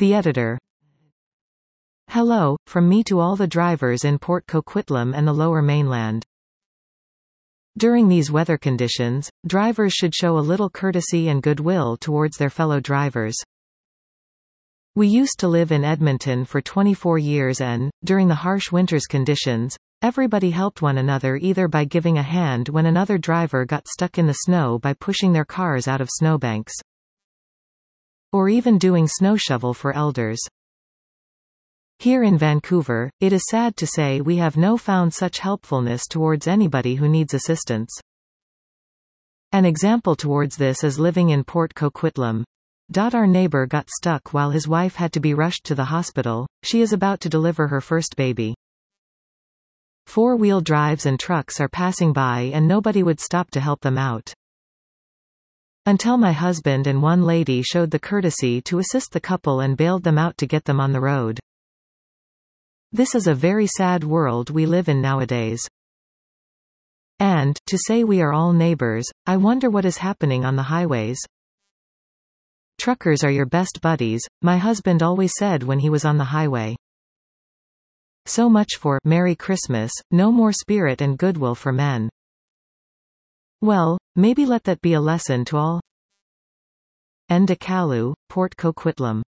The Editor. Hello, from me to all the drivers in Port Coquitlam and the Lower Mainland. During these weather conditions, drivers should show a little courtesy and goodwill towards their fellow drivers. We used to live in Edmonton for 24 years and, during the harsh winter's conditions, everybody helped one another either by giving a hand when another driver got stuck in the snow by pushing their cars out of snowbanks, or even doing snow shovel for elders. Here in Vancouver, it is sad to say we have no found such helpfulness towards anybody who needs assistance. An example towards this is living in Port Coquitlam. Our neighbor got stuck while his wife had to be rushed to the hospital. She is about to deliver her first baby. Four-wheel drives and trucks are passing by and nobody would stop to help them out. Until my husband and one lady showed the courtesy to assist the couple and bailed them out to get them on the road. This is a very sad world we live in nowadays. And, to say we are all neighbors, I wonder what is happening on the highways. Truckers are your best buddies, my husband always said when he was on the highway. So much for Merry Christmas, no more spirit and goodwill for men. Well, maybe let that be a lesson to all. Ndakalu, Port Coquitlam.